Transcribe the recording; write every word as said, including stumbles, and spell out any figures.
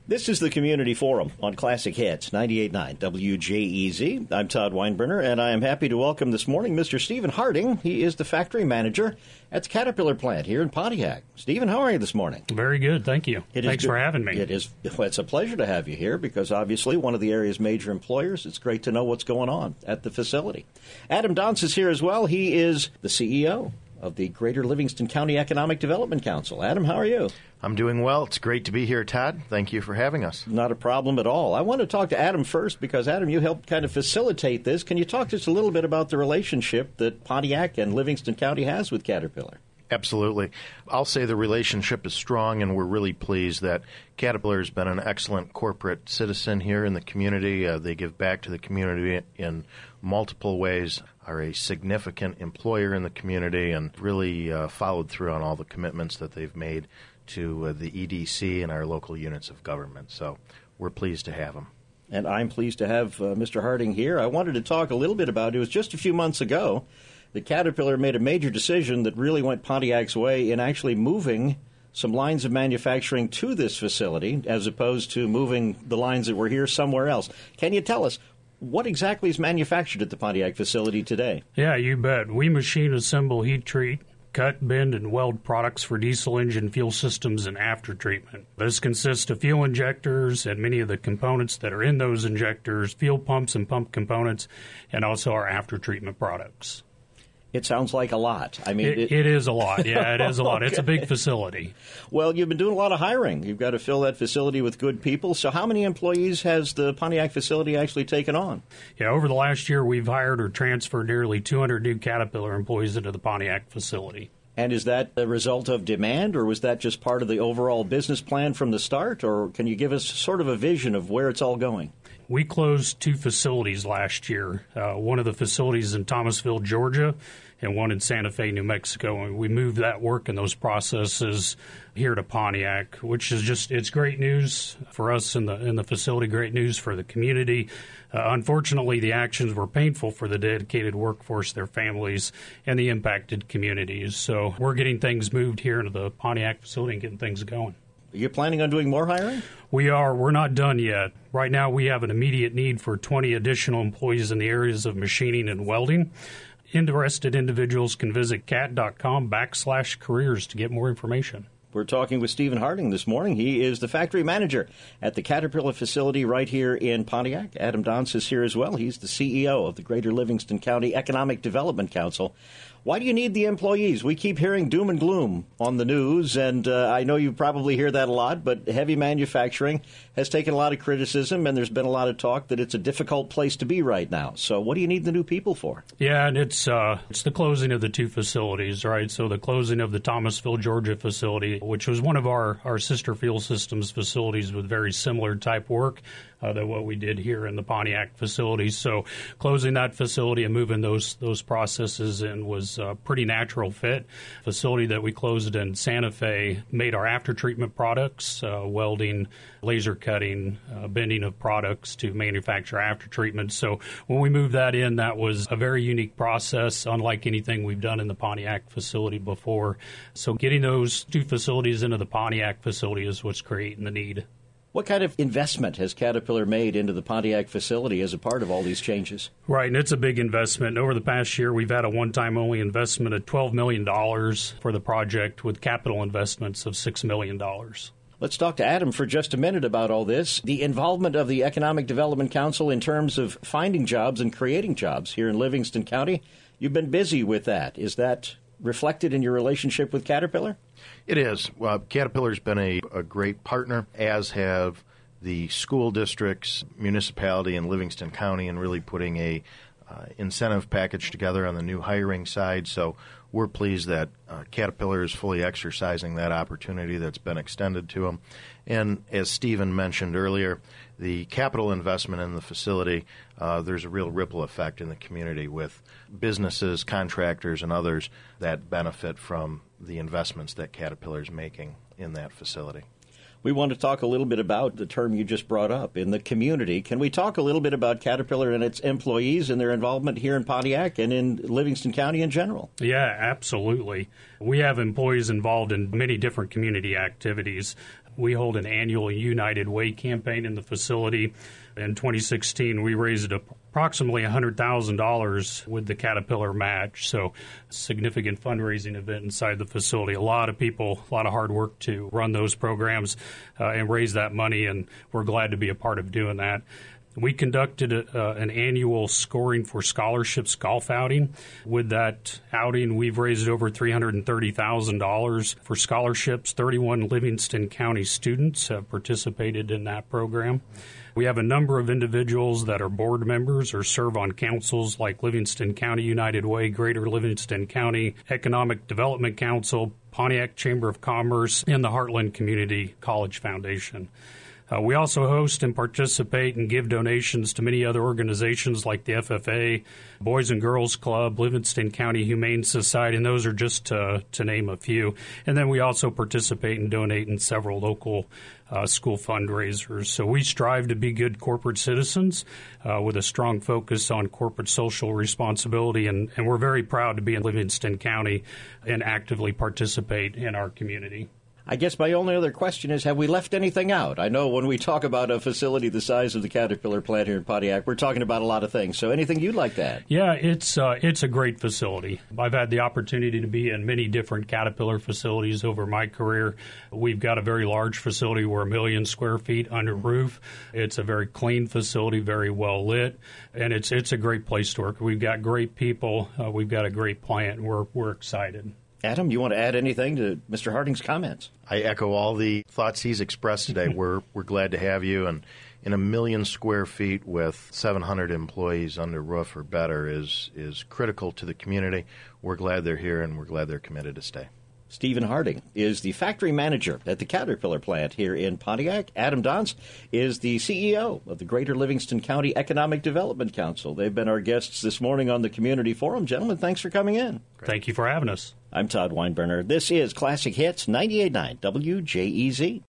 This is the Community Forum on Classic Hits, ninety-eight point nine W J E Z. I'm Todd Weinbrenner, and I am happy to welcome this morning Mister Stephen Harding. He is the factory manager at the Caterpillar plant here in Pontiac. Stephen, how are you this morning? Very good, thank you. It Thanks for having me. It is. Well, it's a pleasure to have you here because obviously one of the area's major employers. It's great to know what's going on at the facility. Adam Donce is here as well. He is the C E O of the Greater Livingston County Economic Development Council. Adam, how are you? I'm doing well. It's great to be here, Todd. Thank you for having us. Not a problem at all. I want to talk to Adam first because, Adam, you helped kind of facilitate this. Can you talk to us a little bit about the relationship that Pontiac and Livingston County has with Caterpillar? Absolutely. I'll say the relationship is strong, and we're really pleased that Caterpillar has been an excellent corporate citizen here in the community. Uh, they give back to the community in multiple ways, are a significant employer in the community, and really uh, followed through on all the commitments that they've made to uh, the E D C and our local units of government. So we're pleased to have them. And I'm pleased to have uh, Mister Harding here. I wanted to talk a little bit about it. It was just a few months ago that Caterpillar made a major decision that really went Pontiac's way in actually moving some lines of manufacturing to this facility as opposed to moving the lines that were here somewhere else. Can you tell us what exactly is manufactured at the Pontiac facility today? Yeah, you bet. We machine, assemble, heat treat, cut, bend, and weld products for diesel engine fuel systems and aftertreatment. This consists of fuel injectors and many of the components that are in those injectors, fuel pumps and pump components, and also our aftertreatment products. It sounds like a lot. I mean, It, it, it is a lot. Yeah, it is a lot. Okay. It's a big facility. Well, you've been doing a lot of hiring. You've got to fill that facility with good people. So how many employees has the Pontiac facility actually taken on? Yeah, over the last year, we've hired or transferred nearly two hundred new Caterpillar employees into the Pontiac facility. And is that a result of demand, or was that just part of the overall business plan from the start? Or can you give us sort of a vision of where it's all going? We closed two facilities last year. Uh, one of the facilities in Thomasville, Georgia, and one in Santa Fe, New Mexico. And we moved that work and those processes here to Pontiac, which is just, it's great news for us in the in the facility, great news for the community. Uh, unfortunately, the actions were painful for the dedicated workforce, their families, and the impacted communities. So we're getting things moved here into the Pontiac facility and getting things going. Are you planning on doing more hiring? We are. We're not done yet. Right now, we have an immediate need for twenty additional employees in the areas of machining and welding. Interested individuals can visit cat.com backslash careers to get more information. We're talking with Stephen Harding this morning. He is the factory manager at the Caterpillar facility right here in Pontiac. Adam Donce is here as well. He's the C E O of the Greater Livingston County Economic Development Council. Why do you need the employees? We keep hearing doom and gloom on the news, and uh, I know you probably hear that a lot, but heavy manufacturing has taken a lot of criticism, and there's been a lot of talk that it's a difficult place to be right now. So what do you need the new people for? Yeah, and it's uh, it's the closing of the two facilities, right? So the closing of the Thomasville, Georgia facility, which was one of our, our sister fuel systems facilities with very similar type work uh, than what we did here in the Pontiac facility. So closing that facility and moving those those processes in was a pretty natural fit. Facility that we closed in Santa Fe made our after-treatment products, uh, welding, laser cutting, uh, bending of products to manufacture after-treatment. So when we moved that in, that was a very unique process, unlike anything we've done in the Pontiac facility before. So getting those two facilities into the Pontiac facility is what's creating the need. What kind of investment has Caterpillar made into the Pontiac facility as a part of all these changes? Right, and it's a big investment. Over the past year, we've had a one-time only investment of twelve million dollars for the project with capital investments of six million dollars. Let's talk to Adam for just a minute about all this. The involvement of the Economic Development Council in terms of finding jobs and creating jobs here in Livingston County. You've been busy with that. Is that reflected in your relationship with Caterpillar? It is. Well, Caterpillar's been a, a great partner, as have the school districts, municipality, and Livingston County in really putting a uh, incentive package together on the new hiring side. So we're pleased that uh, Caterpillar is fully exercising that opportunity that's been extended to them. And as Stephen mentioned earlier, the capital investment in the facility, uh, there's a real ripple effect in the community with businesses, contractors, and others that benefit from the investments that Caterpillar is making in that facility. We want to talk a little bit about the term you just brought up, in the community. Can we talk a little bit about Caterpillar and its employees and their involvement here in Pontiac and in Livingston County in general? Yeah, absolutely. We have employees involved in many different community activities. We hold an annual United Way campaign in the facility. In twenty sixteen, we raised approximately one hundred thousand dollars with the Caterpillar match, so significant fundraising event inside the facility. A lot of people, a lot of hard work to run those programs uh, and raise that money, and we're glad to be a part of doing that. We conducted a, uh, an annual Scoring for Scholarships golf outing. With that outing, we've raised over three hundred thirty thousand dollars for scholarships. thirty-one Livingston County students have participated in that program. We have a number of individuals that are board members or serve on councils like Livingston County United Way, Greater Livingston County Economic Development Council, Pontiac Chamber of Commerce, and the Heartland Community College Foundation. Uh, we also host and participate and give donations to many other organizations like the F F A, Boys and Girls Club, Livingston County Humane Society, and those are just uh, to name a few. And then we also participate and donate in several local uh, school fundraisers. So we strive to be good corporate citizens uh, with a strong focus on corporate social responsibility, and, and we're very proud to be in Livingston County and actively participate in our community. I guess my only other question is, have we left anything out? I know when we talk about a facility the size of the Caterpillar plant here in Pontiac, we're talking about a lot of things. So anything you'd like to add? Yeah, it's uh, it's a great facility. I've had the opportunity to be in many different Caterpillar facilities over my career. We've got a very large facility. We're a million square feet under roof. It's a very clean facility, very well lit, and it's it's a great place to work. We've got great people. Uh, we've got a great plant. We're we're excited. Adam, you want to add anything to Mister Harding's comments? I echo all the thoughts he's expressed today. we're we're glad to have you, and in a million square feet with seven hundred employees under roof or better is is critical to the community. We're glad they're here, and we're glad they're committed to stay. Stephen Harding is the factory manager at the Caterpillar plant here in Pontiac. Adam Dance is the C E O of the Greater Livingston County Economic Development Council. They've been our guests this morning on the Community Forum. Gentlemen, thanks for coming in. Great. Thank you for having us. I'm Todd Weinberner. This is Classic Hits ninety-eight point nine W J E Z.